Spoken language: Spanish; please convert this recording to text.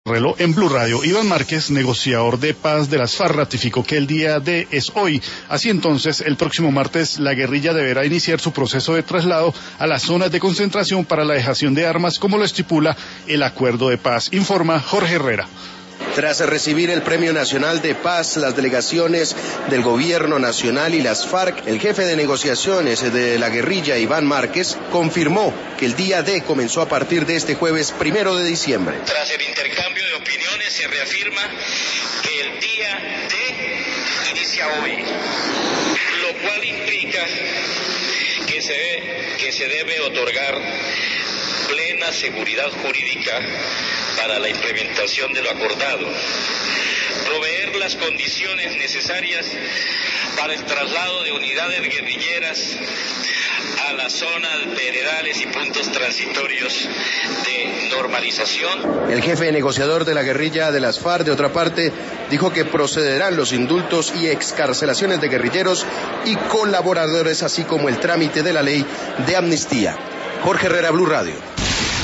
Reloj en Blue Radio. Iván Márquez, negociador de paz de las FARC, ratificó que el día D es hoy. Así entonces, el próximo martes, la guerrilla deberá iniciar su proceso de traslado a las zonas de concentración para la dejación de armas, como lo estipula el acuerdo de paz. Informa Jorge Herrera. Tras recibir el Premio Nacional de Paz, las delegaciones del Gobierno Nacional y las FARC, el jefe de negociaciones de la guerrilla, Iván Márquez, confirmó que el día D comenzó a partir de este jueves 1 de diciembre. Tras el intercambio de opiniones se reafirma que el día D inicia hoy, lo cual implica que se debe otorgar plena seguridad jurídica para la implementación de lo acordado, proveer las condiciones necesarias para el traslado de unidades guerrilleras a las zonas veredales y puntos transitorios de normalización. El jefe negociador de la guerrilla de las FARC, de otra parte, dijo que procederán los indultos y excarcelaciones de guerrilleros y colaboradores, así como el trámite de la ley de amnistía. Jorge Herrera, Blue Radio.